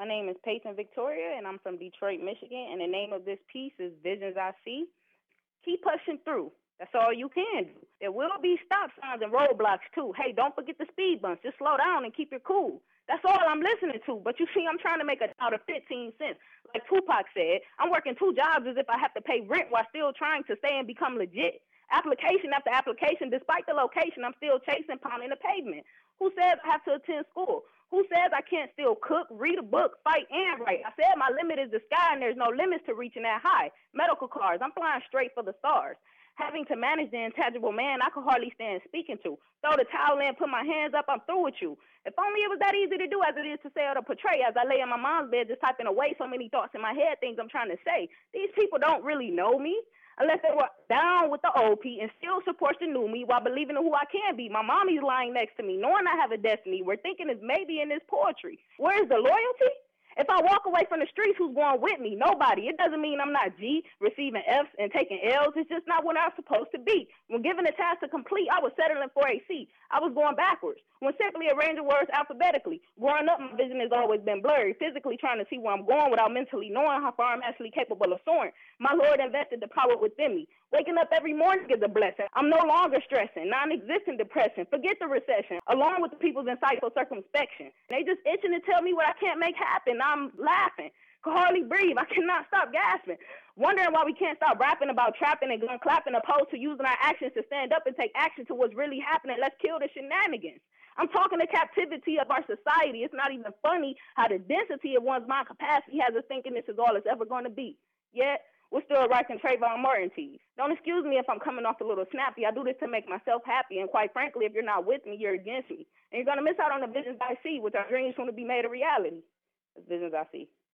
My name is Peyton Victoria, and I'm from Detroit, Michigan. And the name of this piece is Visions I See. Keep pushing through. That's all you can do. There will be stop signs and roadblocks too. Hey, don't forget the speed bumps. Just slow down and keep it cool. That's all I'm listening to. But you see, I'm trying to make out of 15 cents. Like Tupac said, I'm working two jobs as if I have to pay rent while still trying to stay and become legit. Application after application, despite the location, I'm still chasing, pounding the pavement. Who says I have to attend school? Who says I can't still cook, read a book, fight, and write? I said my limit is the sky, and there's no limits to reaching that high. Medical cars, I'm flying straight for the stars. Having to manage the intangible man I could hardly stand speaking to. Throw the towel in, put my hands up, I'm through with you. If only it was that easy to do as it is to say or to portray. As I lay in my mom's bed just typing away so many thoughts in my head, things I'm trying to say. These people don't really know me. Unless they were down with the OP and still supports the new me while believing in who I can be. My mommy's lying next to me, knowing I have a destiny. We're thinking is maybe in this poetry. Where's the loyalty? If I walk away from the streets, who's going with me? Nobody. It doesn't mean I'm not G, receiving F's and taking L's. It's just not what I'm supposed to be. When given a task to complete, I was settling for a C. I was going backwards. When simply arranging words alphabetically. Growing up, my vision has always been blurry, physically trying to see where I'm going without mentally knowing how far I'm actually capable of soaring. My Lord invested the power within me. Waking up every morning is a blessing. I'm no longer stressing, non-existent depression. Forget the recession, along with the people's insightful circumspection. They just itching to tell me what I can't make happen. I'm laughing. Can hardly breathe. I cannot stop gasping. Wondering why we can't stop rapping about trapping and gun clapping opposed to using our actions to stand up and take action to what's really happening. Let's kill the shenanigans. I'm talking the captivity of our society. It's not even funny how the density of one's mind capacity has us thinking this is all it's ever going to be. Yet, we're still writing Trayvon Martin tees. Don't excuse me if I'm coming off a little snappy. I do this to make myself happy. And quite frankly, if you're not with me, you're against me. And you're going to miss out on the visions I see, which are dreams soon to be made a reality. The visions I see.